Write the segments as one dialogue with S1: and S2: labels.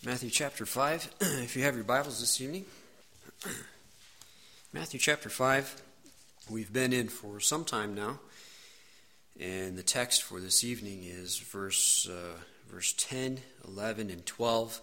S1: Matthew chapter 5, if you have your Bibles this evening. Matthew chapter 5, we've been in for some time now, and the text for this evening is verse 10, 11, and 12.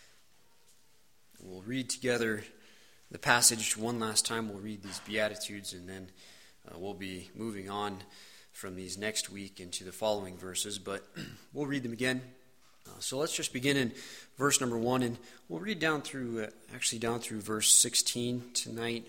S1: We'll read together the passage one last time. We'll read these Beatitudes, and then we'll be moving on from these next week into the following verses, but we'll read them again. So let's just begin in verse number 1, and we'll read down through verse 16 tonight.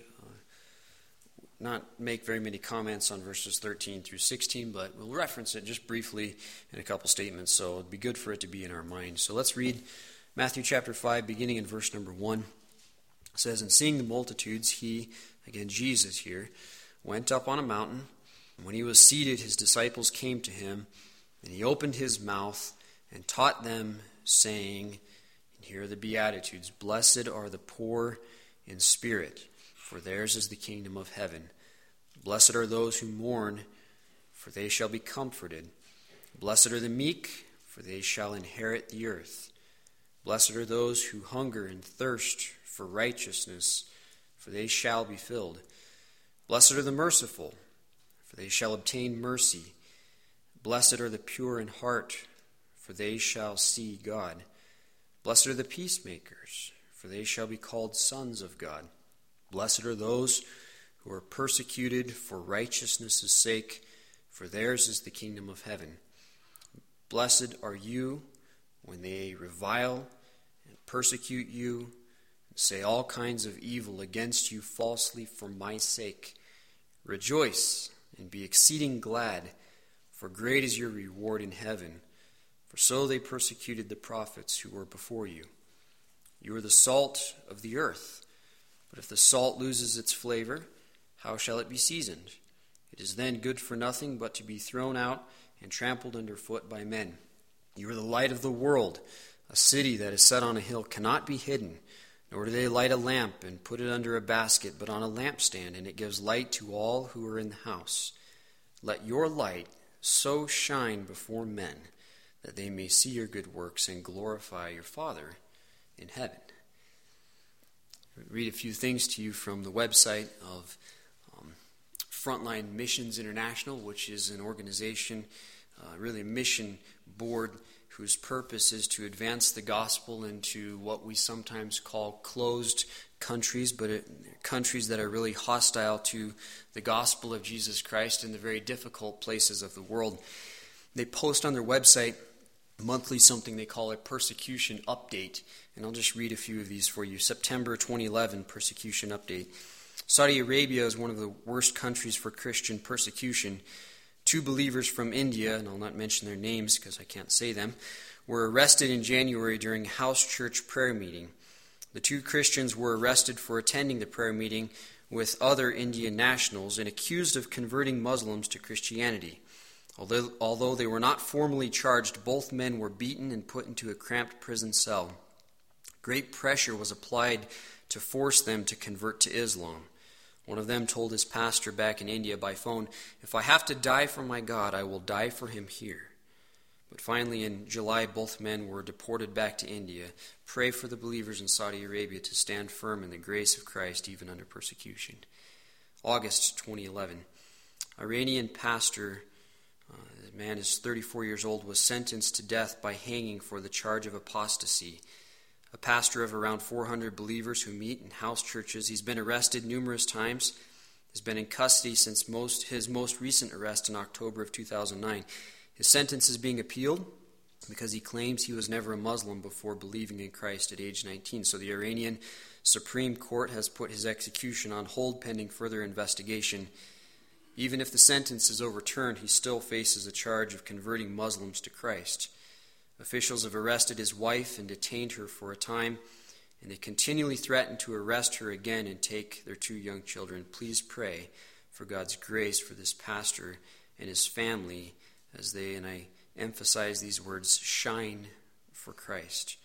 S1: Not make very many comments on verses 13 through 16, but we'll reference it just briefly in a couple statements, so it'd be good for it to be in our minds. So let's read Matthew chapter 5, beginning in verse number 1. It says, "And seeing the multitudes, he," again Jesus here, "went up on a mountain. And when he was seated, his disciples came to him, and he opened his mouth and taught them, saying," and here are the Beatitudes, "Blessed are the poor in spirit, for theirs is the kingdom of heaven. Blessed are those who mourn, for they shall be comforted. Blessed are the meek, for they shall inherit the earth. Blessed are those who hunger and thirst for righteousness, for they shall be filled. Blessed are the merciful, for they shall obtain mercy. Blessed are the pure in heart, for they shall see God. Blessed are the peacemakers, for they shall be called sons of God. Blessed are those who are persecuted for righteousness' sake, for theirs is the kingdom of heaven. Blessed are you when they revile and persecute you, and say all kinds of evil against you falsely for my sake. Rejoice and be exceeding glad, for great is your reward in heaven. For so they persecuted the prophets who were before you. You are the salt of the earth. But if the salt loses its flavor, how shall it be seasoned? It is then good for nothing but to be thrown out and trampled underfoot by men. You are the light of the world. A city that is set on a hill cannot be hidden, nor do they light a lamp and put it under a basket, but on a lampstand, and it gives light to all who are in the house. Let your light so shine before men, that they may see your good works and glorify your Father in heaven." I'll read a few things to you from the website of Frontline Missions International, which is an organization, really a mission board, whose purpose is to advance the gospel into what we sometimes call closed countries, but countries that are really hostile to the gospel of Jesus Christ in the very difficult places of the world. They post on their website monthly something they call a persecution update, and I'll just read a few of these for you. September 2011 persecution update. Saudi Arabia is one of the worst countries for Christian persecution. 2 believers from India, and I'll not mention their names because I can't say them, were arrested in January during a house church prayer meeting. The 2 Christians were arrested for attending the prayer meeting with other Indian nationals and accused of converting Muslims to Christianity. Although they were not formally charged, both men were beaten and put into a cramped prison cell. Great pressure was applied to force them to convert to Islam. One of them told his pastor back in India by phone, "If I have to die for my God, I will die for him here." But finally, in July, both men were deported back to India. Pray for the believers in Saudi Arabia to stand firm in the grace of Christ, even under persecution. August 2011. Iranian pastor, the man is 34 years old, was sentenced to death by hanging for the charge of apostasy. A pastor of around 400 believers who meet in house churches. He's been arrested numerous times. Has been in custody since his most recent arrest in October of 2009. His sentence is being appealed because he claims he was never a Muslim before believing in Christ at age 19. So the Iranian Supreme Court has put his execution on hold pending further investigation. Even if the sentence is overturned, he still faces a charge of converting Muslims to Christ. Officials have arrested his wife and detained her for a time, and they continually threaten to arrest her again and take their 2 young children. Please pray for God's grace for this pastor and his family as they, and I emphasize these words, shine for Christ.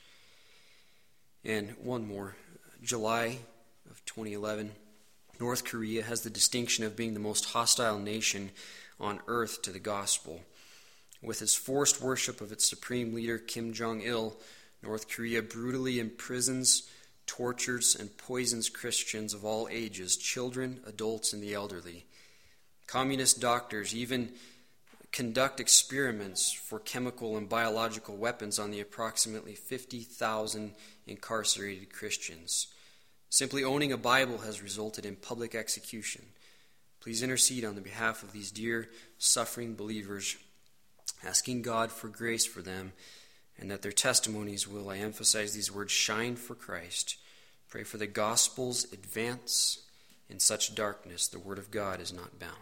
S1: And one more. July of 2011, North Korea has the distinction of being the most hostile nation on earth to the gospel. With its forced worship of its supreme leader, Kim Jong-il, North Korea brutally imprisons, tortures, and poisons Christians of all ages, children, adults, and the elderly. Communist doctors even conduct experiments for chemical and biological weapons on the approximately 50,000 incarcerated Christians. Simply owning a Bible has resulted in public execution. Please intercede on the behalf of these dear, suffering believers, asking God for grace for them, and that their testimonies will, I emphasize these words, shine for Christ. Pray for the gospel's advance. In such darkness, the word of God is not bound.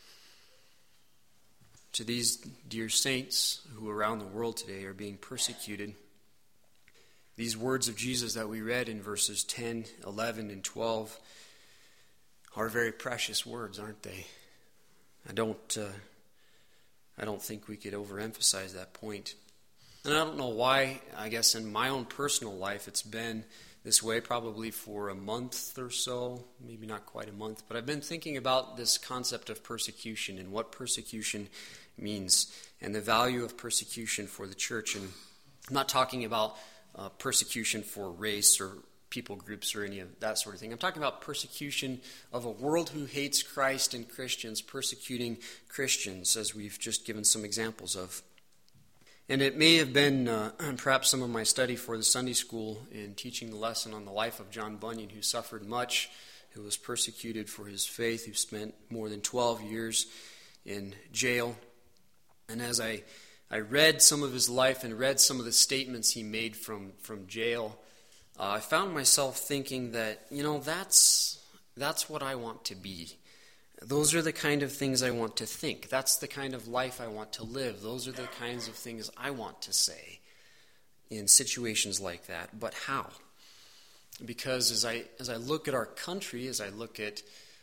S1: To these dear saints who around the world today are being persecuted, these words of Jesus that we read in verses 10, 11, and 12 are very precious words, aren't they? I don't think we could overemphasize that point. And I don't know why. I guess in my own personal life it's been this way probably for a month or so, maybe not quite a month, but I've been thinking about this concept of persecution and what persecution means and the value of persecution for the church. And I'm not talking about persecution for race or people groups or any of that sort of thing. I'm talking about persecution of a world who hates Christ and Christians, persecuting Christians, as we've just given some examples of. And it may have been perhaps some of my study for the Sunday school in teaching the lesson on the life of John Bunyan, who suffered much, who was persecuted for his faith, who spent more than 12 years in jail. And as I read some of his life and read some of the statements he made from jail, I found myself thinking that, that's what I want to be. Those are the kind of things I want to think. That's the kind of life I want to live. Those are the kinds of things I want to say in situations like that. But how? Because as I look at our country, as I look at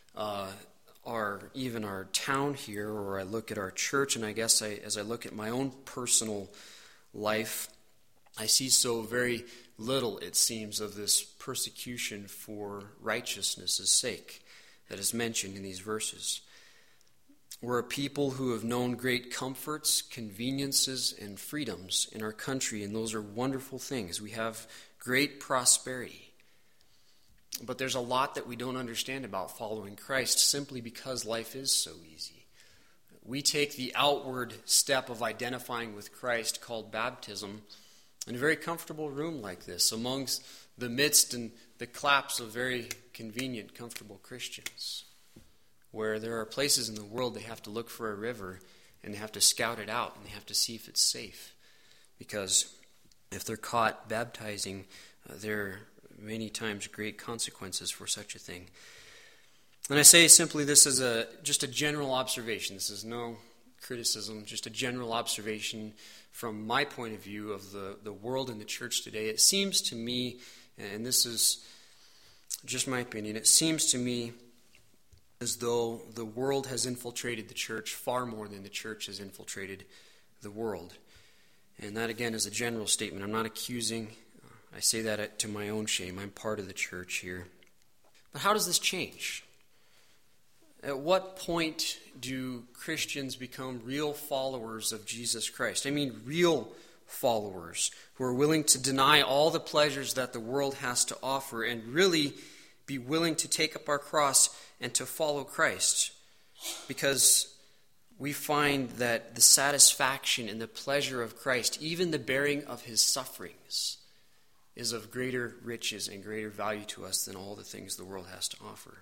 S1: our town here, or I look at our church, and I guess as I look at my own personal life, I see so very little, it seems, of this persecution for righteousness' sake that is mentioned in these verses. We're a people who have known great comforts, conveniences, and freedoms in our country, and those are wonderful things. We have great prosperity. But there's a lot that we don't understand about following Christ simply because life is so easy. We take the outward step of identifying with Christ, called baptism, in a very comfortable room like this, amongst the midst and the claps of very convenient, comfortable Christians, where there are places in the world they have to look for a river and they have to scout it out and they have to see if it's safe, because if they're caught baptizing, there are many times great consequences for such a thing. And I say simply this as just a general observation. This is no criticism, just a general observation from my point of view of the world and the church today. It seems to me, and this is just my opinion, it seems to me as though the world has infiltrated the church far more than the church has infiltrated the world. And that, again, is a general statement. I'm not accusing. I say that to my own shame. I'm part of the church here. But how does this change? At what point do Christians become real followers of Jesus Christ? I mean, real followers who are willing to deny all the pleasures that the world has to offer and really be willing to take up our cross and to follow Christ. Because we find that the satisfaction and the pleasure of Christ, even the bearing of his sufferings, is of greater riches and greater value to us than all the things the world has to offer.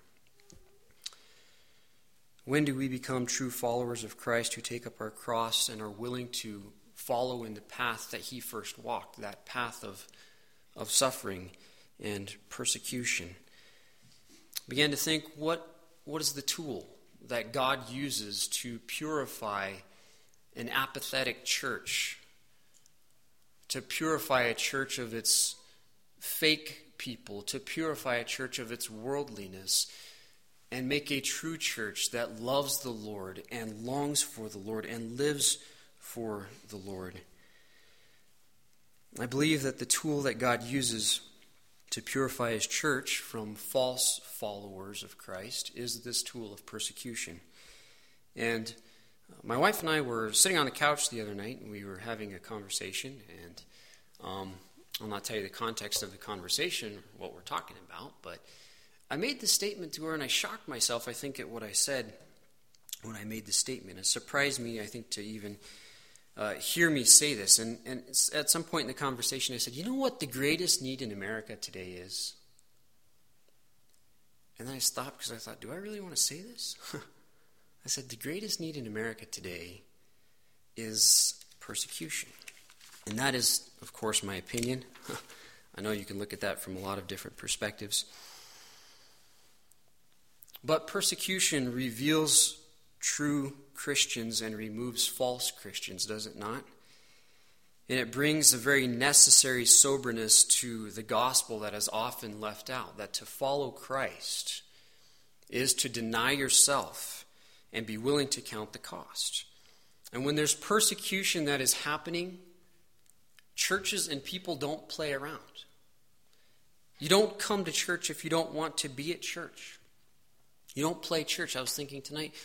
S1: When do we become true followers of Christ who take up our cross and are willing to follow in the path that he first walked, that path of suffering and persecution? Began to think, what is the tool that God uses to purify an apathetic church, to purify a church of its fake people, to purify a church of its worldliness, and make a true church that loves the Lord and longs for the Lord and lives for the Lord. I believe that the tool that God uses to purify his church from false followers of Christ is this tool of persecution. And my wife and I were sitting on the couch the other night, and we were having a conversation, and I'll not tell you the context of the conversation, what we're talking about, but I made the statement to her, and I shocked myself, I think, at what I said when I made the statement. It surprised me, I think, to even hear me say this. And at some point in the conversation, I said, you know what the greatest need in America today is? And then I stopped because I thought, do I really want to say this? I said, the greatest need in America today is persecution. And that is, of course, my opinion. I know you can look at that from a lot of different perspectives. But persecution reveals true Christians and removes false Christians, does it not? And it brings a very necessary soberness to the gospel that is often left out, that to follow Christ is to deny yourself and be willing to count the cost. And when there's persecution that is happening, churches and people don't play around. You don't come to church if you don't want to be at church. You don't play church. I was thinking tonight,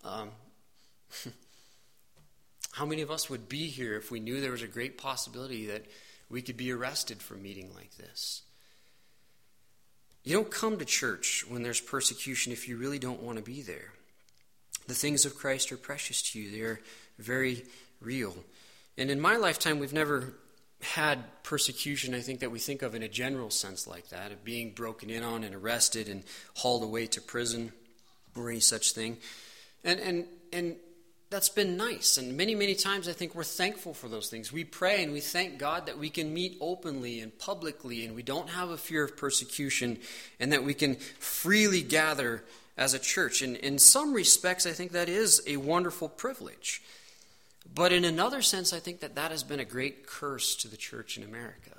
S1: how many of us would be here if we knew there was a great possibility that we could be arrested for a meeting like this? You don't come to church when there's persecution if you really don't want to be there. The things of Christ are precious to you. They are very real. And in my lifetime, we've never had persecution, I think, that we think of in a general sense like that, of being broken in on and arrested and hauled away to prison or any such thing. And that's been nice. And many, many times I think we're thankful for those things. We pray and we thank God that we can meet openly and publicly and we don't have a fear of persecution and that we can freely gather as a church. And in some respects, I think that is a wonderful privilege. But in another sense, I think that has been a great curse to the church in America.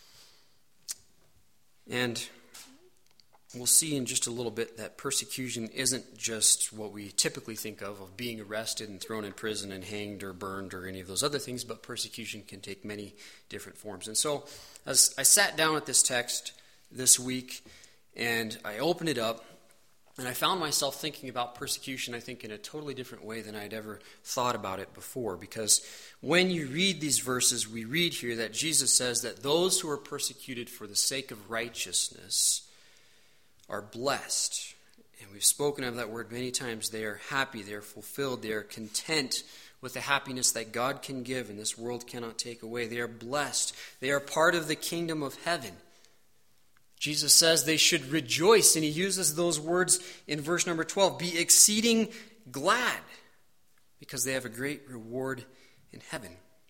S1: And we'll see in just a little bit that persecution isn't just what we typically think of being arrested and thrown in prison and hanged or burned or any of those other things, but persecution can take many different forms. And so as I sat down at this text this week and I opened it up, and I found myself thinking about persecution, I think, in a totally different way than I'd ever thought about it before. Because when you read these verses, we read here that Jesus says that those who are persecuted for the sake of righteousness are blessed. And we've spoken of that word many times. They are happy, they are fulfilled, they are content with the happiness that God can give and this world cannot take away. They are blessed. They are part of the kingdom of heaven. Jesus says they should rejoice, and he uses those words in verse number 12, be exceeding glad, because they have a great reward in heaven.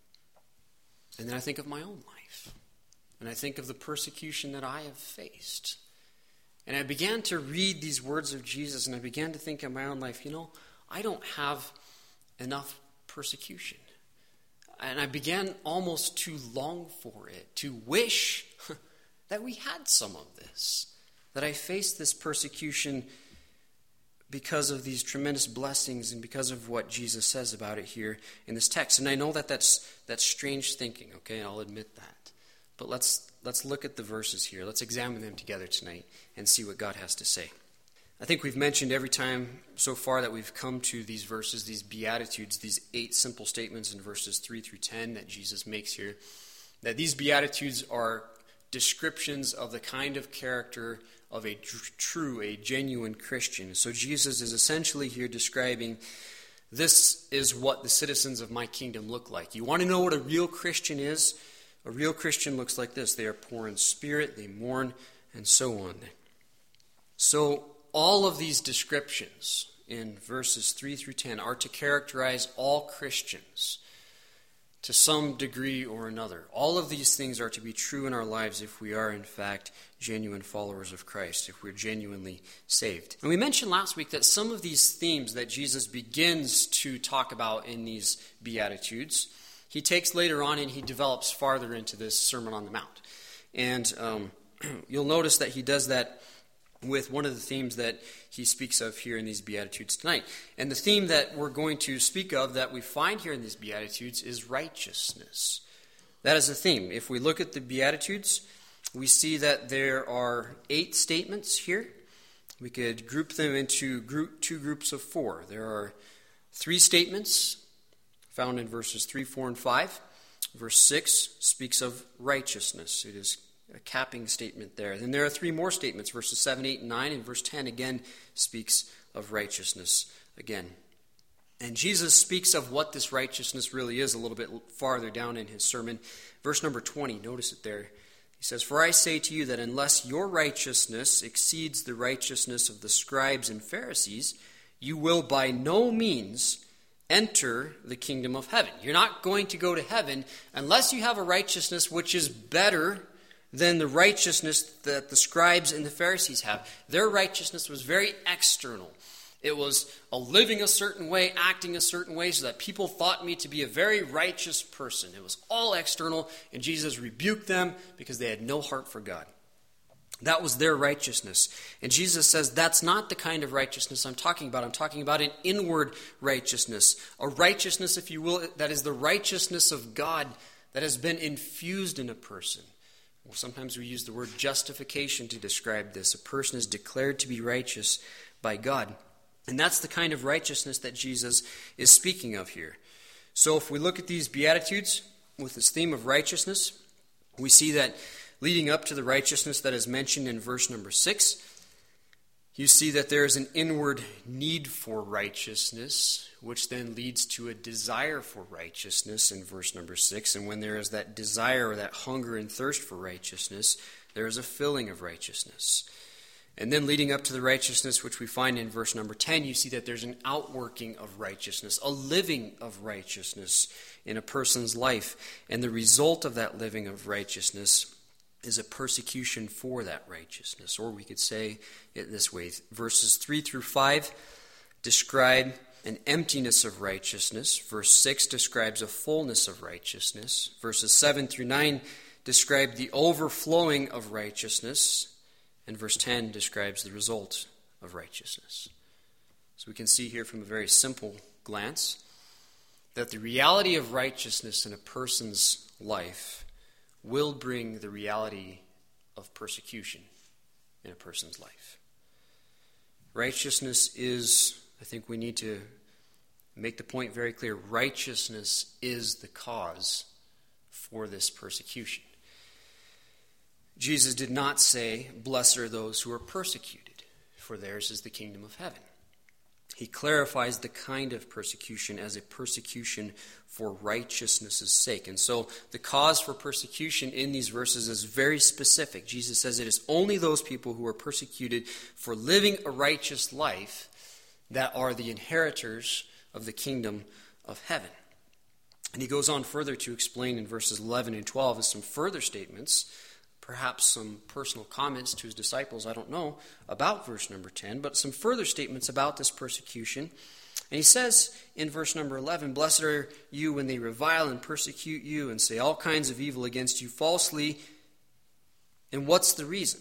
S1: And then I think of my own life, and I think of the persecution that I have faced. And I began to read these words of Jesus, and I began to think in my own life, I don't have enough persecution. And I began almost to long for it, to wish that we had some of this, that I faced this persecution because of these tremendous blessings and because of what Jesus says about it here in this text. And I know that's strange thinking, okay, I'll admit that. But let's look at the verses here. Let's examine them together tonight and see what God has to say. I think we've mentioned every time so far that we've come to these verses, these Beatitudes, these 8 simple statements in verses 3 through 10 that Jesus makes here, that these Beatitudes are descriptions of the kind of character of a true, a genuine Christian. So Jesus is essentially here describing, this is what the citizens of my kingdom look like. You want to know what a real Christian is? A real Christian looks like this. They are poor in spirit, they mourn, and so on. So all of these descriptions in verses 3 through 10 are to characterize all Christians to some degree or another. All of these things are to be true in our lives if we are, in fact, genuine followers of Christ, if we're genuinely saved. And we mentioned last week that some of these themes that Jesus begins to talk about in these Beatitudes, he takes later on and he develops farther into this Sermon on the Mount. And you'll notice that he does that with one of the themes that he speaks of here in these Beatitudes tonight. And the theme that we're going to speak of that we find here in these Beatitudes is righteousness. That is a theme. If we look at the Beatitudes, we see that there are 8 statements here. We could group them into 2 groups of 4. There are 3 statements found in verses 3, 4, and 5. Verse 6 speaks of righteousness. It is a capping statement there. Then there are three more statements, verses 7, 8, and 9, and verse 10 again speaks of righteousness again. And Jesus speaks of what this righteousness really is a little bit farther down in his sermon. Verse number 20, notice it there. He says, "For I say to you that unless your righteousness exceeds the righteousness of the scribes and Pharisees, you will by no means enter the kingdom of heaven." You're not going to go to heaven unless you have a righteousness which is better than the righteousness that the scribes and the Pharisees have. Their righteousness was very external. It was a living a certain way, acting a certain way, so that people thought me to be a very righteous person. It was all external, and Jesus rebuked them because they had no heart for God. That was their righteousness. And Jesus says, that's not the kind of righteousness I'm talking about. I'm talking about an inward righteousness. A righteousness, if you will, that is the righteousness of God that has been infused in a person. Well, sometimes we use the word justification to describe this. A person is declared to be righteous by God. And that's the kind of righteousness that Jesus is speaking of here. So if we look at these Beatitudes with this theme of righteousness, we see that leading up to the righteousness that is mentioned in verse number 6, you see that there is an inward need for righteousness, which then leads to a desire for righteousness in verse number 6. And when there is that desire or that hunger and thirst for righteousness, there is a filling of righteousness. And then leading up to the righteousness which we find in verse number 10, you see that there's an outworking of righteousness, a living of righteousness in a person's life. And the result of that living of righteousness is a persecution for that righteousness. Or we could say it this way. Verses 3 through 5 describe an emptiness of righteousness. Verse 6 describes a fullness of righteousness. Verses 7 through 9 describe the overflowing of righteousness. And verse 10 describes the result of righteousness. So we can see here from a very simple glance that the reality of righteousness in a person's life will bring the reality of persecution in a person's life. Righteousness is, I think we need to make the point very clear, righteousness is the cause for this persecution. Jesus did not say, "Blessed are those who are persecuted, for theirs is the kingdom of heaven." He clarifies the kind of persecution as a persecution for righteousness' sake. And so the cause for persecution in these verses is very specific. Jesus says it is only those people who are persecuted for living a righteous life that are the inheritors of the kingdom of heaven. And he goes on further to explain in verses 11 and 12 as some further statements, perhaps some personal comments to his disciples, I don't know, about verse number 10, but some further statements about this persecution. And he says in verse number 11, "Blessed are you when they revile and persecute you and say all kinds of evil against you falsely." And what's the reason?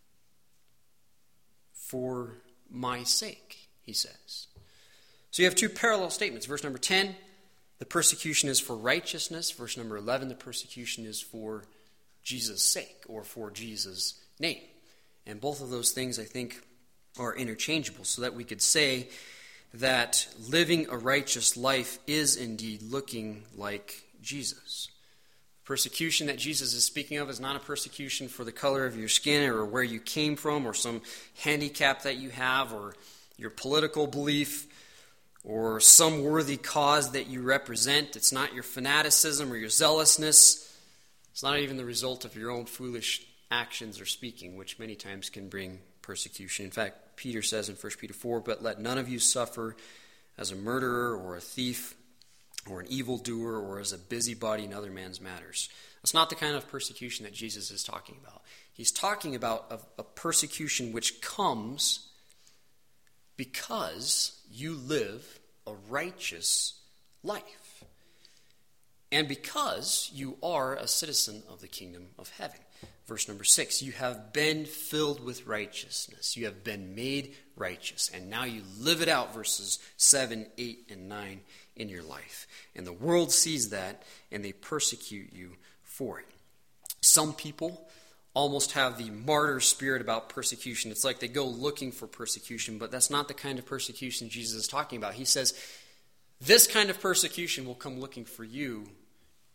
S1: "For my sake," he says. So you have two parallel statements. Verse number 10, the persecution is for righteousness. Verse number 11, the persecution is for Jesus' sake or for Jesus' name. And both of those things, I think, are interchangeable, so that we could say that living a righteous life is indeed looking like Jesus. Persecution that Jesus is speaking of is not a persecution for the color of your skin or where you came from or some handicap that you have or your political belief or some worthy cause that you represent. It's not your fanaticism or your zealousness. It's not even the result of your own foolish actions or speaking, which many times can bring persecution. In fact, Peter says in 1 Peter 4, "But let none of you suffer as a murderer or a thief or an evildoer or as a busybody in other man's matters." That's not the kind of persecution that Jesus is talking about. He's talking about a persecution which comes because you live a righteous life. And because you are a citizen of the kingdom of heaven. Verse number 6, you have been filled with righteousness. You have been made righteous. And now you live it out, verses 7, 8, and 9 in your life. And the world sees that, and they persecute you for it. Some people almost have the martyr spirit about persecution. It's like they go looking for persecution, but that's not the kind of persecution Jesus is talking about. He says, this kind of persecution will come looking for you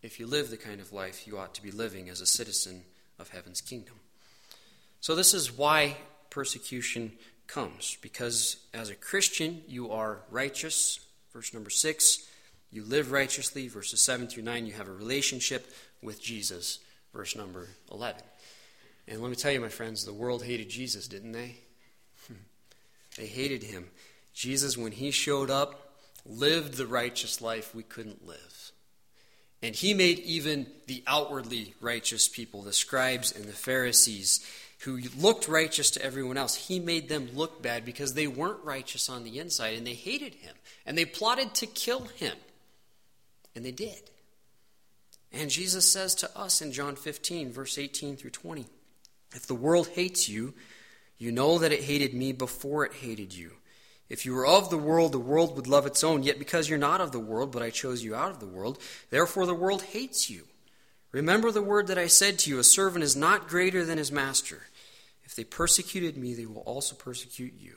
S1: if you live the kind of life you ought to be living as a citizen of heaven's kingdom. So this is why persecution comes, because as a Christian you are righteous, verse number 6, you live righteously, verses 7 through 9, you have a relationship with Jesus, verse number 11. And let me tell you, my friends, the world hated Jesus, didn't they? They hated him. Jesus, when he showed up, lived the righteous life we couldn't live. And he made even the outwardly righteous people, the scribes and the Pharisees, who looked righteous to everyone else, he made them look bad because they weren't righteous on the inside, and they hated him. And they plotted to kill him. And they did. And Jesus says to us in John 15, verse 18 through 20, if the world hates you, you know that it hated me before it hated you. If you were of the world would love its own. Yet because you're not of the world, but I chose you out of the world, therefore the world hates you. Remember the word that I said to you, a servant is not greater than his master. If they persecuted me, they will also persecute you.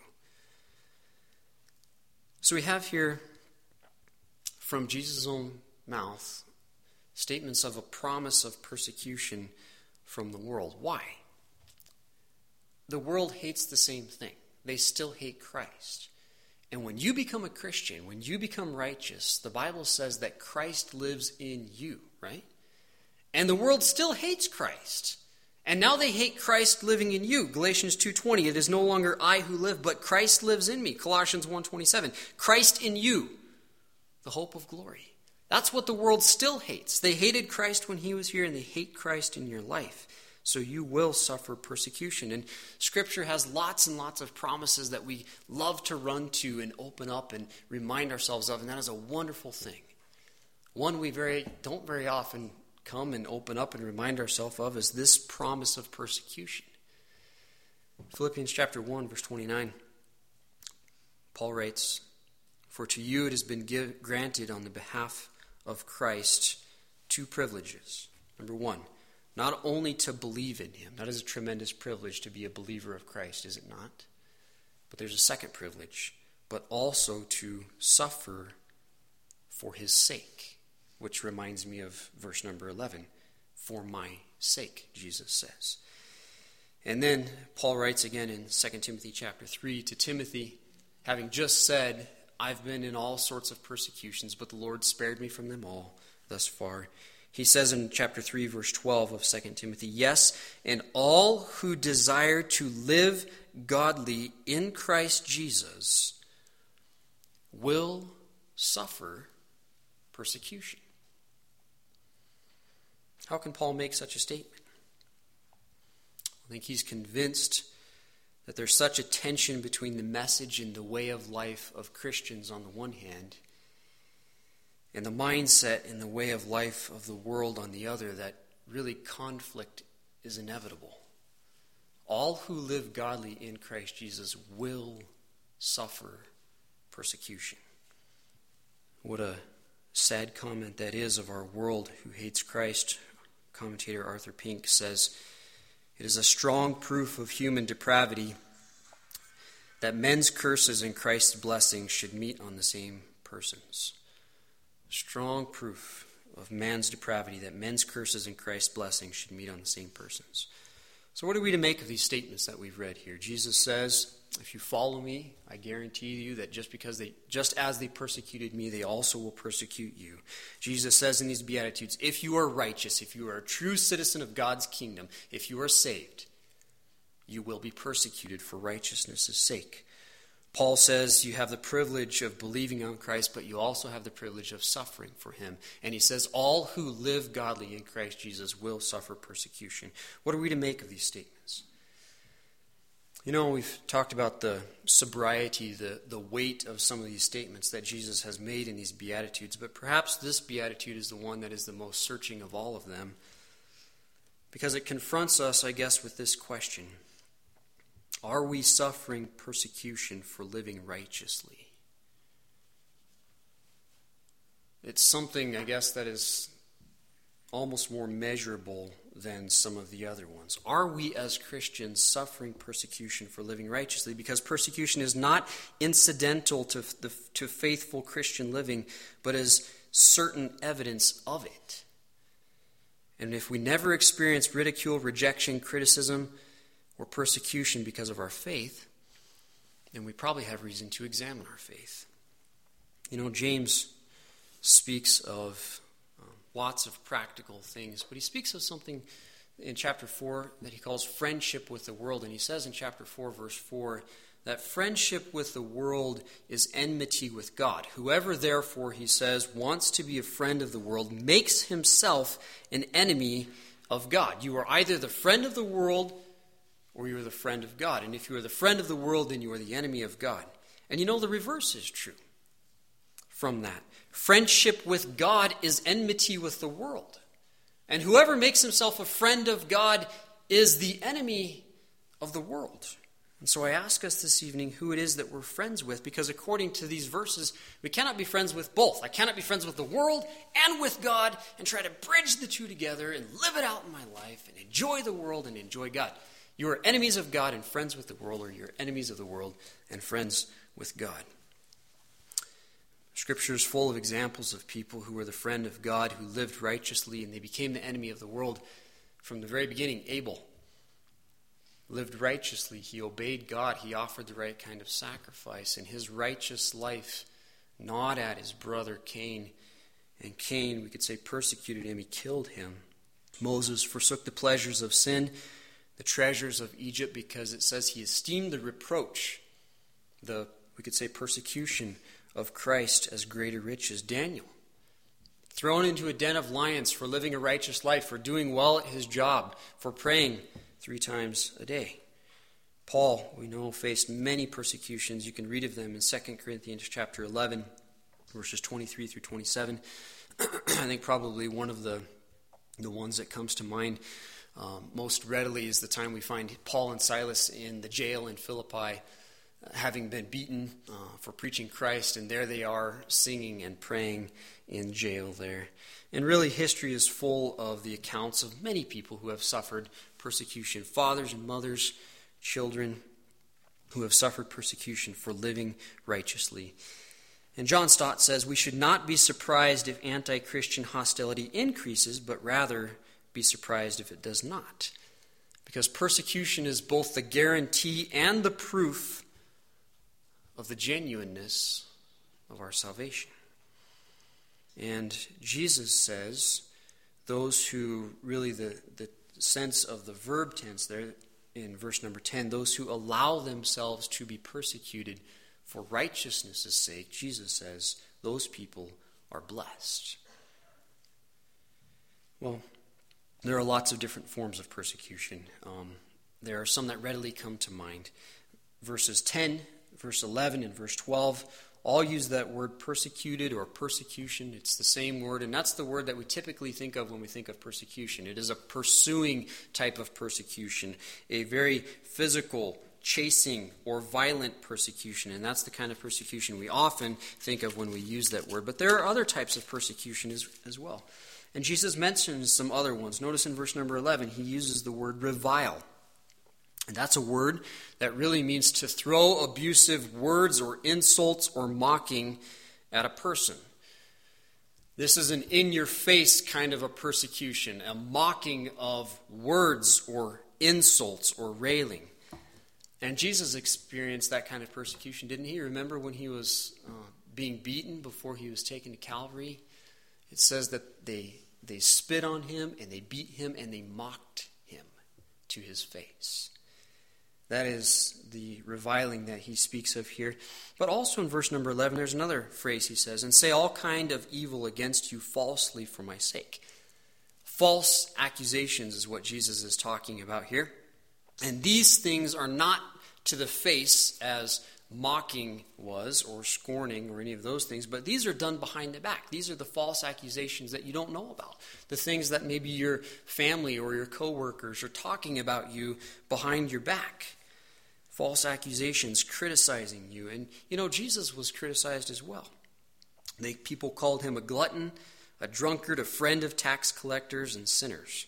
S1: So we have here, from Jesus' own mouth, statements of a promise of persecution from the world. Why? The world hates the same thing. They still hate Christ. And when you become a Christian, when you become righteous, the Bible says that Christ lives in you, right? And the world still hates Christ. And now they hate Christ living in you. Galatians 2:20, it is no longer I who live, but Christ lives in me. Colossians 1:27, Christ in you, the hope of glory. That's what the world still hates. They hated Christ when he was here, and they hate Christ in your life. So you will suffer persecution. And Scripture has lots and lots of promises that we love to run to and open up and remind ourselves of, and that is a wonderful thing. One we don't very often come and open up and remind ourselves of is this promise of persecution. Philippians chapter 1, verse 29, Paul writes, for to you it has been granted on the behalf of Christ two privileges. Number one, not only to believe in him. That is a tremendous privilege to be a believer of Christ, is it not? But there's a second privilege, but also to suffer for his sake, which reminds me of verse number 11. For my sake, Jesus says. And then Paul writes again in 2 Timothy chapter 3 to Timothy, having just said, I've been in all sorts of persecutions, but the Lord spared me from them all thus far. He says in chapter 3, verse 12 of 2 Timothy, yes, and all who desire to live godly in Christ Jesus will suffer persecution. How can Paul make such a statement? I think he's convinced that there's such a tension between the message and the way of life of Christians on the one hand, and the mindset and the way of life of the world on the other, that really conflict is inevitable. All who live godly in Christ Jesus will suffer persecution. What a sad comment that is of our world who hates Christ. Commentator Arthur Pink says, it is a strong proof of human depravity that men's curses and Christ's blessings should meet on the same persons. Strong proof of man's depravity that men's curses and Christ's blessings should meet on the same persons. So what are we to make of these statements that we've read here? Jesus says, if you follow me, I guarantee you that just as they persecuted me, they also will persecute you. Jesus says in these Beatitudes, if you are righteous, if you are a true citizen of God's kingdom, if you are saved, you will be persecuted for righteousness' sake. Paul says you have the privilege of believing on Christ, but you also have the privilege of suffering for him. And he says all who live godly in Christ Jesus will suffer persecution. What are we to make of these statements? You know, we've talked about the sobriety, the weight of some of these statements that Jesus has made in these Beatitudes, but perhaps this Beatitude is the one that is the most searching of all of them, because it confronts us, I guess, with this question. Are we suffering persecution for living righteously? It's something, I guess, that is almost more measurable than some of the other ones. Are we as Christians suffering persecution for living righteously? Because persecution is not incidental to faithful Christian living, but is certain evidence of it. And if we never experience ridicule, rejection, criticism, or persecution because of our faith, then we probably have reason to examine our faith. You know, James speaks of lots of practical things, but he speaks of something in chapter 4 that he calls friendship with the world. And he says in chapter 4, verse 4, that friendship with the world is enmity with God. Whoever, therefore, he says, wants to be a friend of the world makes himself an enemy of God. You are either the friend of the world or you are the friend of God. And if you are the friend of the world, then you are the enemy of God. And you know, the reverse is true from that. Friendship with God is enmity with the world. And whoever makes himself a friend of God is the enemy of the world. And so I ask us this evening who it is that we're friends with, because according to these verses, we cannot be friends with both. I cannot be friends with the world and with God and try to bridge the two together and live it out in my life and enjoy the world and enjoy God. You are enemies of God and friends with the world, or you're enemies of the world and friends with God. Scripture is full of examples of people who were the friend of God, who lived righteously, and they became the enemy of the world from the very beginning. Abel lived righteously. He obeyed God. He offered the right kind of sacrifice. And his righteous life gnawed at his brother Cain. And Cain, we could say, persecuted him. He killed him. Moses forsook the pleasures of sin, the treasures of Egypt, because it says he esteemed the reproach, we could say, persecution of Christ as greater riches. Daniel, thrown into a den of lions for living a righteous life, for doing well at his job, for praying 3 times a day. Paul, we know, faced many persecutions. You can read of them in 2 Corinthians chapter 11, verses 23 through 27. I think probably one of the ones that comes to mind most readily is the time we find Paul and Silas in the jail in Philippi, having been beaten for preaching Christ, and there they are singing and praying in jail there. And really, history is full of the accounts of many people who have suffered persecution, fathers and mothers, children who have suffered persecution for living righteously. And John Stott says, we should not be surprised if anti-Christian hostility increases, but rather be surprised if it does not. Because persecution is both the guarantee and the proof of the genuineness of our salvation. And Jesus says, those who really, the sense of the verb tense there in verse number 10, those who allow themselves to be persecuted for righteousness' sake, Jesus says, those people are blessed. Well, there are lots of different forms of persecution. There are some that readily come to mind. Verses 10, verse 11, and verse 12 all use that word persecuted or persecution. It's the same word, and that's the word that we typically think of when we think of persecution. It is a pursuing type of persecution, a very physical, chasing, or violent persecution, and that's the kind of persecution we often think of when we use that word. But there are other types of persecution as well. And Jesus mentions some other ones. Notice in verse number 11, he uses the word revile. And that's a word that really means to throw abusive words or insults or mocking at a person. This is an in-your-face kind of a persecution, a mocking of words or insults or railing. And Jesus experienced that kind of persecution, didn't he? Remember when he was being beaten before he was taken to Calvary? It says that they spit on him and they beat him and they mocked him to his face. That is the reviling that he speaks of here. But also in verse number 11, there's another phrase he says, and say all kind of evil against you falsely for my sake. False accusations is what Jesus is talking about here. And these things are not to the face as mocking was or scorning or any of those things, but these are done behind the back. These are the false accusations that you don't know about. The things that maybe your family or your coworkers are talking about you behind your back. False accusations, criticizing you. And, you know, Jesus was criticized as well. People called him a glutton, a drunkard, a friend of tax collectors and sinners.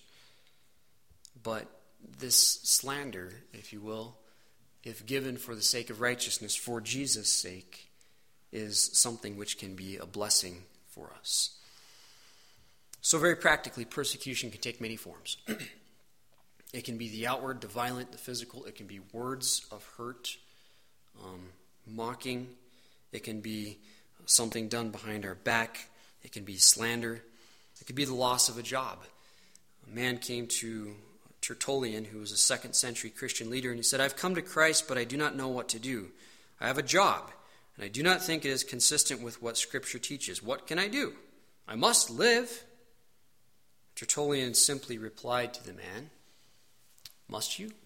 S1: But this slander, if you will, if given for the sake of righteousness, for Jesus' sake, is something which can be a blessing for us. So very practically, persecution can take many forms. It can be the outward, the violent, the physical. It can be words of hurt, mocking. It can be something done behind our back. It can be slander. It could be the loss of a job. A man came to Tertullian, who was a 2nd century Christian leader, and he said, "I've come to Christ, but I do not know what to do. I have a job, and I do not think it is consistent with what Scripture teaches. What can I do? I must live." Tertullian simply replied to the man, "Must you?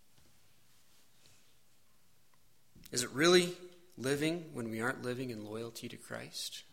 S1: Is it really living when we aren't living in loyalty to Christ?"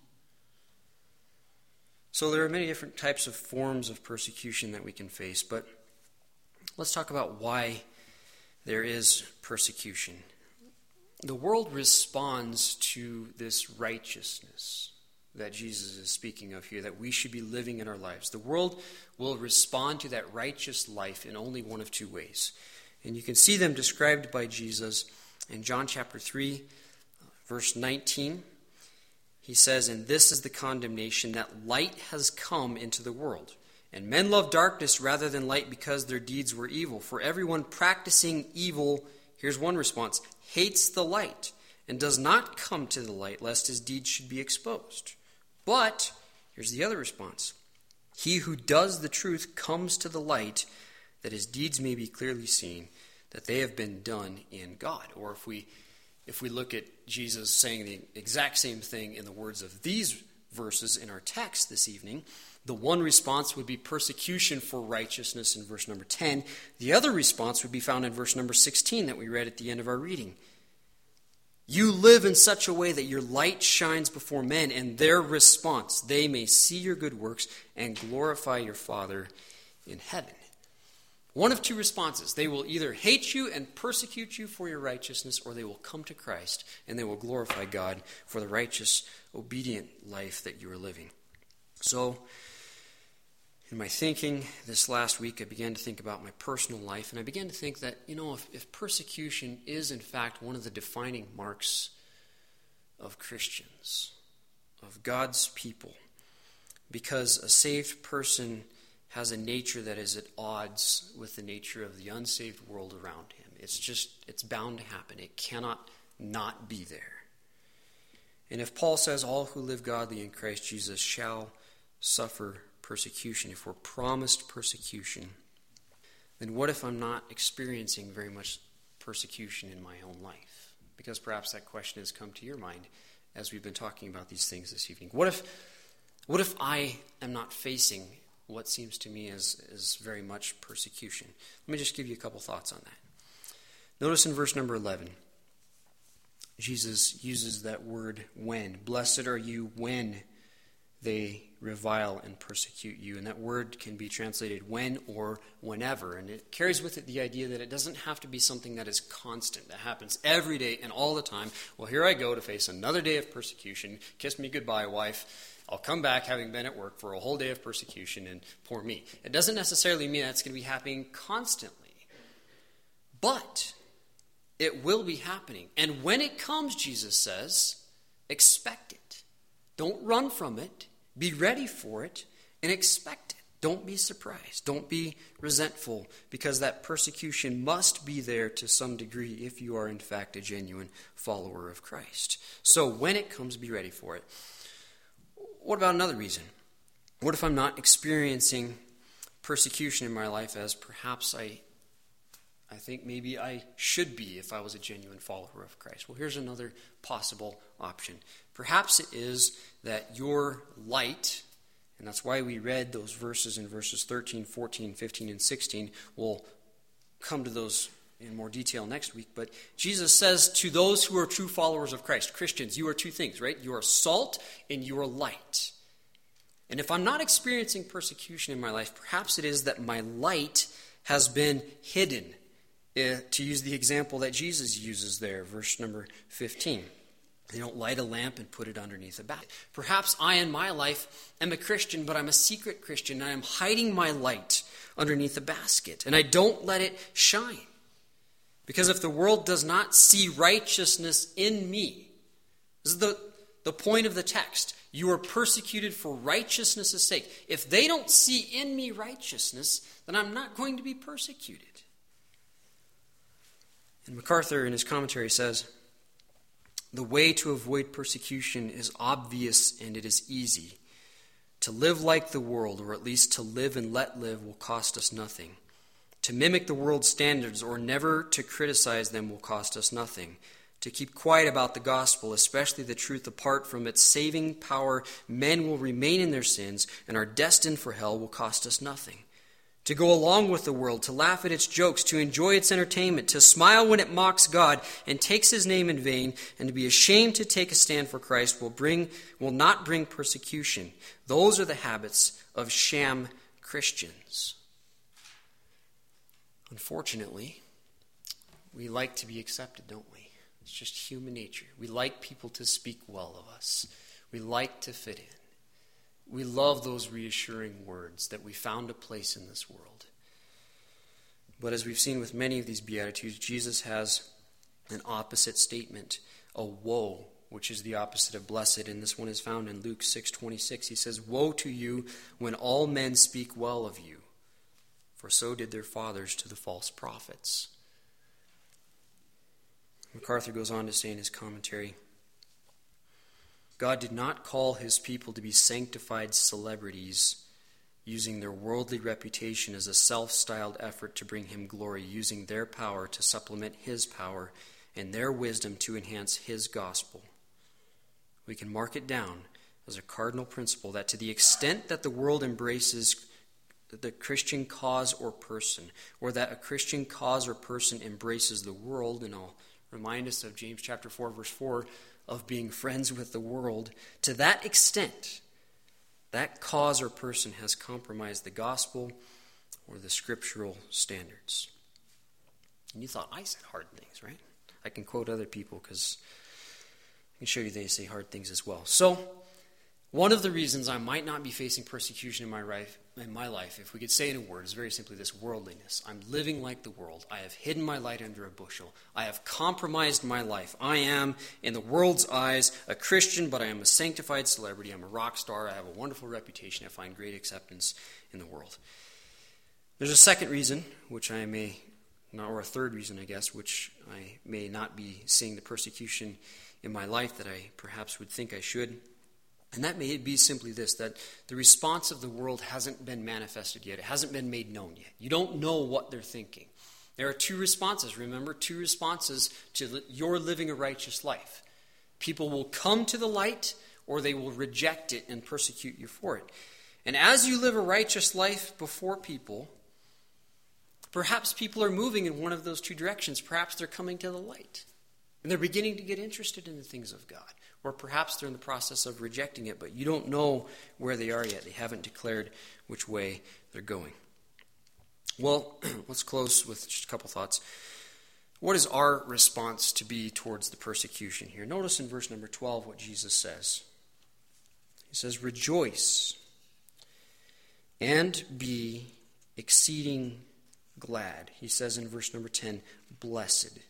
S1: So there are many different types of forms of persecution that we can face, but let's talk about why there is persecution. The world responds to this righteousness that Jesus is speaking of here, that we should be living in our lives. The world will respond to that righteous life in only one of two ways. And you can see them described by Jesus in John chapter 3, verse 19. He says, "And this is the condemnation, that light has come into the world. And men love darkness rather than light because their deeds were evil. For everyone practicing evil," here's one response, "hates the light and does not come to the light, lest his deeds should be exposed. But," here's the other response, "he who does the truth comes to the light, that his deeds may be clearly seen, that they have been done in God." Or if we look at Jesus saying the exact same thing in the words of these verses in our text this evening, the one response would be persecution for righteousness in verse number 10. The other response would be found in verse number 16 that we read at the end of our reading. "You live in such a way that your light shines before men," and their response, "they may see your good works and glorify your Father in heaven." One of two responses. They will either hate you and persecute you for your righteousness, or they will come to Christ and they will glorify God for the righteous, obedient life that you are living. So, in my thinking this last week, I began to think about my personal life, and I began to think that, if persecution is in fact one of the defining marks of Christians, of God's people, because a saved person has a nature that is at odds with the nature of the unsaved world around him. It's bound to happen. It cannot not be there. And if Paul says all who live godly in Christ Jesus shall suffer persecution, if we're promised persecution, then what if I'm not experiencing very much persecution in my own life? Because perhaps that question has come to your mind as we've been talking about these things this evening. What if I am not facing what seems to me as very much persecution? Let me just give you a couple thoughts on that. Notice in verse number 11, Jesus uses that word when. "Blessed are you when they revile and persecute you." And that word can be translated when or whenever. And it carries with it the idea that it doesn't have to be something that is constant, that happens every day and all the time. Well, here I go to face another day of persecution. Kiss me goodbye, wife. I'll come back having been at work for a whole day of persecution, and poor me. It doesn't necessarily mean that's going to be happening constantly. But it will be happening. And when it comes, Jesus says, expect it. Don't run from it. Be ready for it and expect it. Don't be surprised. Don't be resentful, because that persecution must be there to some degree if you are in fact a genuine follower of Christ. So when it comes, be ready for it. What about another reason? What if I'm not experiencing persecution in my life as perhaps I think maybe I should be if I was a genuine follower of Christ? Well, here's another possible option. Perhaps it is that your light, and that's why we read those verses in verses 13, 14, 15, and 16. We'll come to those in more detail next week. But Jesus says to those who are true followers of Christ, Christians, you are two things, right? You are salt and you are light. And if I'm not experiencing persecution in my life, perhaps it is that my light has been hidden. To use the example that Jesus uses there, verse number 15. They don't light a lamp and put it underneath a basket. Perhaps I in my life am a Christian, but I'm a secret Christian, and I'm hiding my light underneath a basket, and I don't let it shine. Because if the world does not see righteousness in me, this is the the point of the text. You are persecuted for righteousness' sake. If they don't see in me righteousness, then I'm not going to be persecuted. And MacArthur in his commentary says, the way to avoid persecution is obvious and it is easy. To live like the world, or at least to live and let live, will cost us nothing. To mimic the world's standards or never to criticize them will cost us nothing. To keep quiet about the gospel, especially the truth apart from its saving power, men will remain in their sins and are destined for hell, will cost us nothing. To go along with the world, to laugh at its jokes, to enjoy its entertainment, to smile when it mocks God and takes his name in vain, and to be ashamed to take a stand for Christ will not bring persecution. Those are the habits of sham Christians. Unfortunately, we like to be accepted, don't we? It's just human nature. We like people to speak well of us. We like to fit in. We love those reassuring words that we found a place in this world. But as we've seen with many of these Beatitudes, Jesus has an opposite statement, a woe, which is the opposite of blessed. And this one is found in Luke 6:26. He says, "Woe to you when all men speak well of you, for so did their fathers to the false prophets." MacArthur goes on to say in his commentary, God did not call his people to be sanctified celebrities, using their worldly reputation as a self-styled effort to bring him glory, using their power to supplement his power and their wisdom to enhance his gospel. We can mark it down as a cardinal principle that to the extent that the world embraces the Christian cause or person, or that a Christian cause or person embraces the world, and I'll remind us of James chapter 4, verse 4, of being friends with the world, to that extent, that cause or person has compromised the gospel or the scriptural standards. And you thought, I said hard things, right? I can quote other people because I can show you they say hard things as well. So, one of the reasons I might not be facing persecution in my life, if we could say in a word, is very simply this: worldliness. I'm living like the world. I have hidden my light under a bushel. I have compromised my life. I am, in the world's eyes, a Christian, but I am a sanctified celebrity. I'm a rock star. I have a wonderful reputation. I find great acceptance in the world. There's a second reason, or a third reason, I guess, which I may not be seeing the persecution in my life that I perhaps would think I should. And that may be simply this, that the response of the world hasn't been manifested yet. It hasn't been made known yet. You don't know what they're thinking. There are two responses, remember, two responses to your living a righteous life. People will come to the light, or they will reject it and persecute you for it. And as you live a righteous life before people, perhaps people are moving in one of those two directions. Perhaps they're coming to the light, and they're beginning to get interested in the things of God. Or perhaps they're in the process of rejecting it, but you don't know where they are yet. They haven't declared which way they're going. Well, let's close with just a couple thoughts. What is our response to be towards the persecution here? Notice in verse number 12 what Jesus says. He says, "Rejoice and be exceeding glad." He says in verse number 10, "Blessed."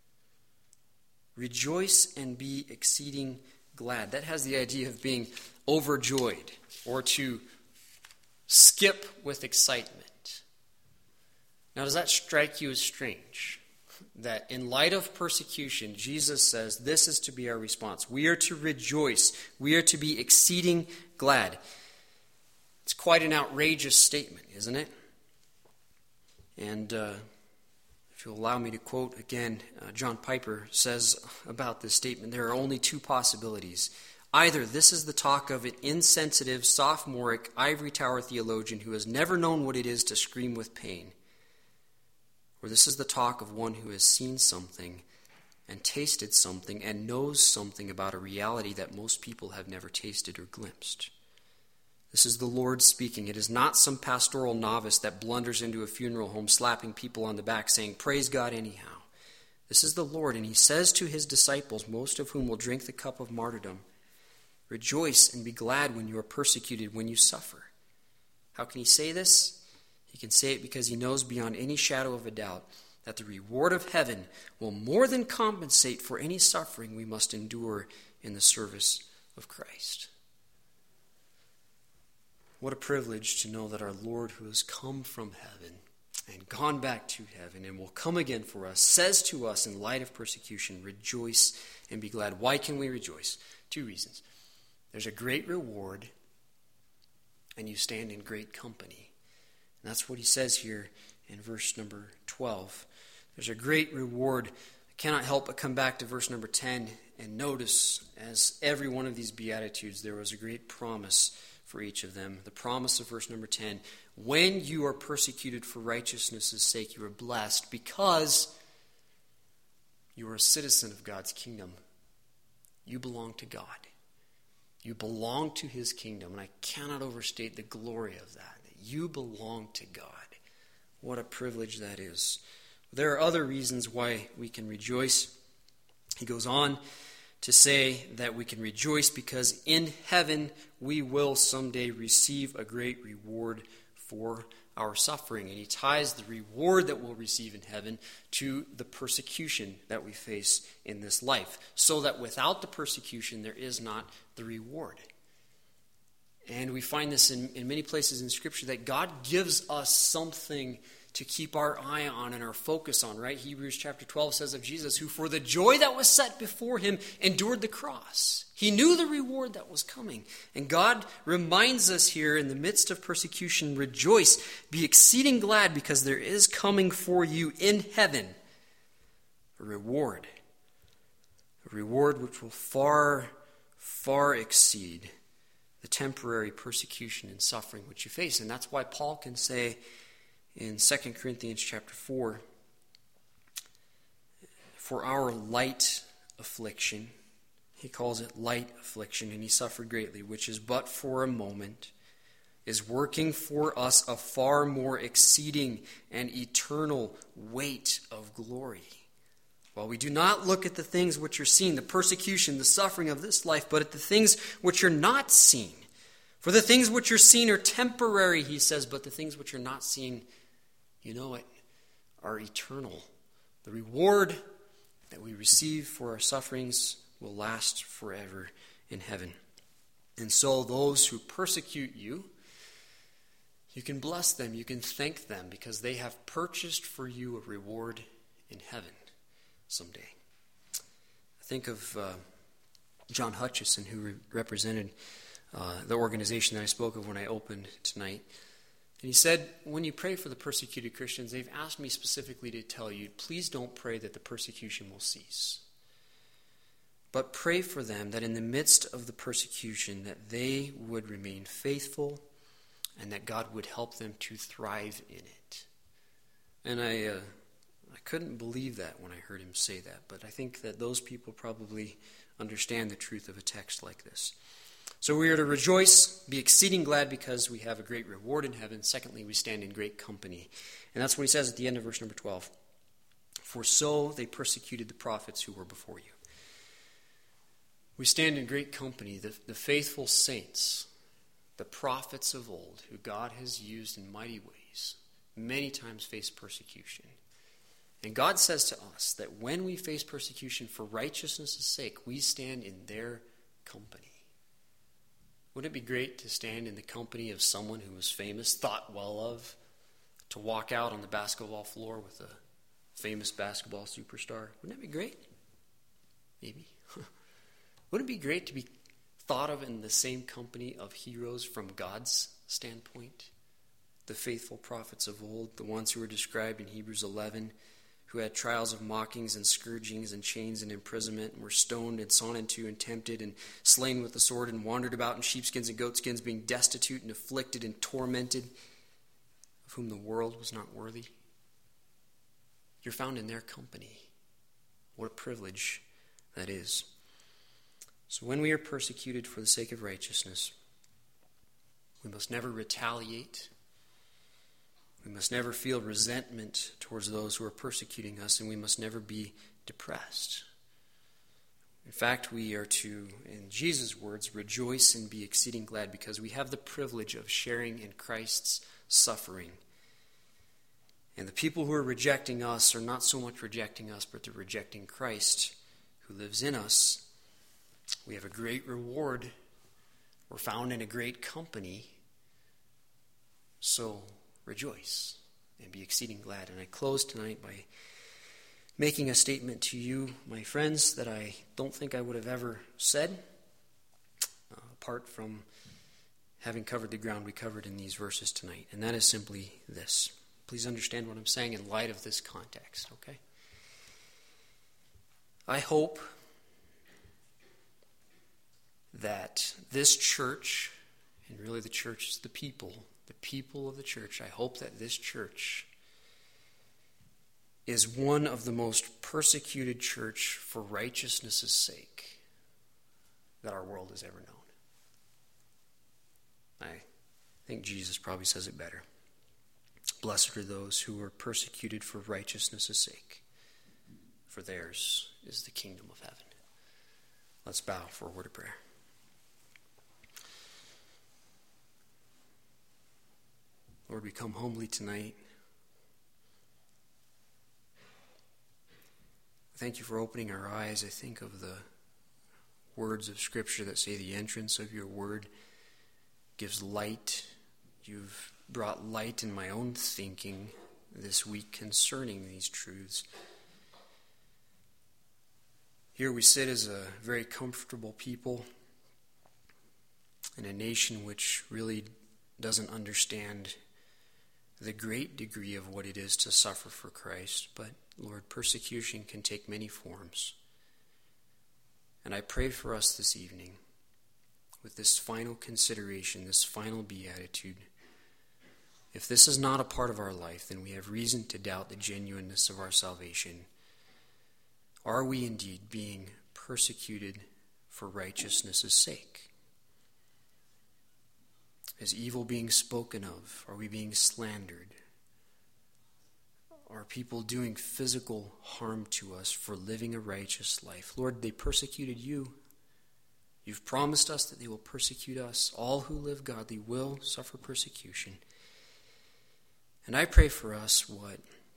S1: Rejoice and be exceeding glad. That has the idea of being overjoyed or to skip with excitement. Now, does that strike you as strange? That in light of persecution, Jesus says this is to be our response. We are to rejoice. We are to be exceeding glad. It's quite an outrageous statement, isn't it? And if you'll allow me to quote again, John Piper says about this statement, there are only two possibilities. Either this is the talk of an insensitive, sophomoric, ivory tower theologian who has never known what it is to scream with pain, or this is the talk of one who has seen something and tasted something and knows something about a reality that most people have never tasted or glimpsed. This is the Lord speaking. It is not some pastoral novice that blunders into a funeral home slapping people on the back saying, "Praise God anyhow." This is the Lord, and he says to his disciples, most of whom will drink the cup of martyrdom, "Rejoice and be glad when you are persecuted, when you suffer." How can he say this? He can say it because he knows beyond any shadow of a doubt that the reward of heaven will more than compensate for any suffering we must endure in the service of Christ. What a privilege to know that our Lord, who has come from heaven and gone back to heaven and will come again for us, says to us in light of persecution, rejoice and be glad. Why can we rejoice? 2 reasons. There's a great reward, and you stand in great company. And that's what he says here in verse number 12. There's a great reward. I cannot help but come back to verse number 10 and notice, as every one of these Beatitudes, there was a great promise for each of them. The promise of verse number 10, when you are persecuted for righteousness' sake, you are blessed because you are a citizen of God's kingdom. You belong to God. You belong to his kingdom, and I cannot overstate the glory of that you belong to God. What a privilege that is. There are other reasons why we can rejoice. He goes on to say that we can rejoice because in heaven we will someday receive a great reward for our suffering. And he ties the reward that we'll receive in heaven to the persecution that we face in this life, so that without the persecution there is not the reward. And we find this in many places in Scripture, that God gives us something to keep our eye on and our focus on, right? Hebrews chapter 12 says of Jesus, who for the joy that was set before him endured the cross. He knew the reward that was coming. And God reminds us here in the midst of persecution, rejoice, be exceeding glad, because there is coming for you in heaven a reward which will far, far exceed the temporary persecution and suffering which you face. And that's why Paul can say in 2 Corinthians chapter 4, for our light affliction, he calls it light affliction, and he suffered greatly, which is but for a moment, is working for us a far more exceeding and eternal weight of glory. While we do not look at the things which are seen, the persecution, the suffering of this life, but at the things which are not seen. For the things which are seen are temporary, he says, but the things which are not seen, you know it, are eternal. The reward that we receive for our sufferings will last forever in heaven. And so those who persecute you, you can bless them, you can thank them, because they have purchased for you a reward in heaven someday. I think of John Hutchison, who represented the organization that I spoke of when I opened tonight. And he said, when you pray for the persecuted Christians, they've asked me specifically to tell you, please don't pray that the persecution will cease. But pray for them that in the midst of the persecution, that they would remain faithful and that God would help them to thrive in it. And I couldn't believe that when I heard him say that, but I think that those people probably understand the truth of a text like this. So we are to rejoice, be exceeding glad, because we have a great reward in heaven. Secondly, we stand in great company. And that's what he says at the end of verse number 12. For so they persecuted the prophets who were before you. We stand in great company, the faithful saints, the prophets of old, who God has used in mighty ways, many times faced persecution. And God says to us that when we face persecution for righteousness' sake, we stand in their company. Wouldn't it be great to stand in the company of someone who was famous, thought well of, to walk out on the basketball floor with a famous basketball superstar? Wouldn't that be great? Maybe. Wouldn't it be great to be thought of in the same company of heroes from God's standpoint? The faithful prophets of old, the ones who were described in Hebrews 11, who had trials of mockings and scourgings and chains and imprisonment, and were stoned and sawn into and tempted and slain with the sword, and wandered about in sheepskins and goatskins, being destitute and afflicted and tormented, of whom the world was not worthy. You're found in their company. What a privilege that is. So when we are persecuted for the sake of righteousness, we must never retaliate. We must never feel resentment towards those who are persecuting us, and we must never be depressed. In fact, we are to, in Jesus' words, rejoice and be exceeding glad, because we have the privilege of sharing in Christ's suffering. And the people who are rejecting us are not so much rejecting us, but they're rejecting Christ who lives in us. We have a great reward. We're found in a great company. So rejoice and be exceeding glad. And I close tonight by making a statement to you, my friends, that I don't think I would have ever said, apart from having covered the ground we covered in these verses tonight. And that is simply this. Please understand what I'm saying in light of this context, okay? I hope that this church, and really the church is the people of the church, I hope that this church is one of the most persecuted church for righteousness' sake that our world has ever known. I think Jesus probably says it better. Blessed are those who are persecuted for righteousness' sake, for theirs is the kingdom of heaven. Let's bow for a word of prayer. Lord, we come humbly tonight. Thank you for opening our eyes. I think of the words of Scripture that say the entrance of your word gives light. You've brought light in my own thinking this week concerning these truths. Here we sit as a very comfortable people in a nation which really doesn't understand the great degree of what it is to suffer for Christ. But, Lord, persecution can take many forms. And I pray for us this evening with this final consideration, this final beatitude. If this is not a part of our life, then we have reason to doubt the genuineness of our salvation. Are we indeed being persecuted for righteousness' sake? Is evil being spoken of? Are we being slandered? Are people doing physical harm to us for living a righteous life? Lord, they persecuted you. You've promised us that they will persecute us. All who live godly will suffer persecution. And I pray for us what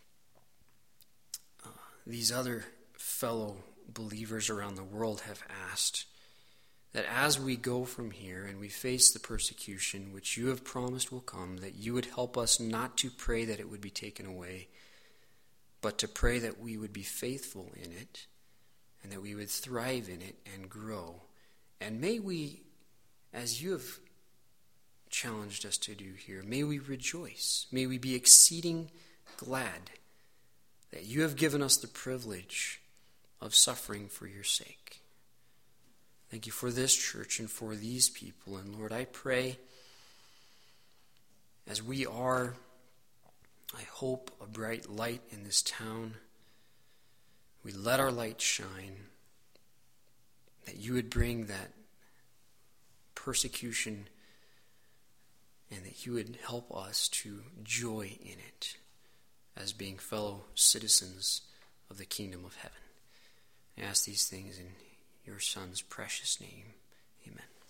S1: these other fellow believers around the world have asked, that as we go from here and we face the persecution which you have promised will come, that you would help us not to pray that it would be taken away, but to pray that we would be faithful in it and that we would thrive in it and grow. And may we, as you have challenged us to do here, may we rejoice. May we be exceeding glad that you have given us the privilege of suffering for your sake. Thank you for this church and for these people. And Lord, I pray as we are, I hope, a bright light in this town, we let our light shine, that you would bring that persecution and that you would help us to joy in it as being fellow citizens of the kingdom of heaven. I ask these things in your Son's precious name. Amen.